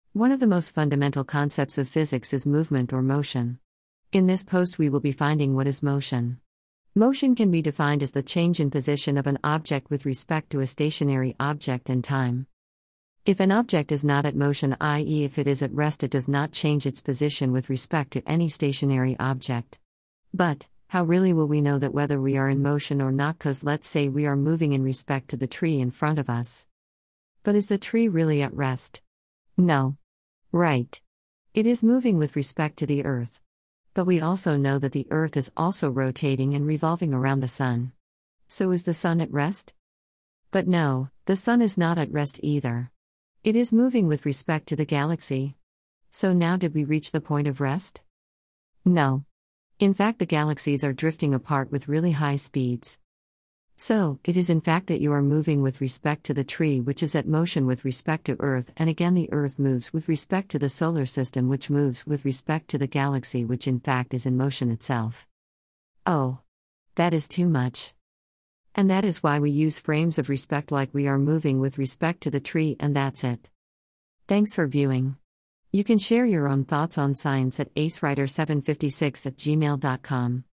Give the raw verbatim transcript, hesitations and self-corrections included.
One of the most fundamental concepts of physics is movement or motion. In this post we will be finding what is motion. Motion can be defined as the change in position of an object with respect to a stationary object and time. If an object is not at motion, that is if it is at rest, it does not change its position with respect to any stationary object. But, how really will we know that whether we are in motion or not? Cause let's say we are moving in respect to the tree in front of us. But is the tree really at rest? No. Right. It is moving with respect to the earth. But we also know that the earth is also rotating and revolving around the sun. So is the sun at rest? But no, the sun is not at rest either. It is moving with respect to the galaxy. So now did we reach the point of rest? No. In fact, the galaxies are drifting apart with really high speeds. So, it is in fact that you are moving with respect to the tree, which is at motion with respect to Earth, and again the Earth moves with respect to the solar system, which moves with respect to the galaxy, which in fact is in motion itself. Oh. That is too much. And that is why we use frames of respect like we are moving with respect to the tree, and that's it. Thanks for viewing. You can share your own thoughts on science at acewriter seven five six at gmail dot com.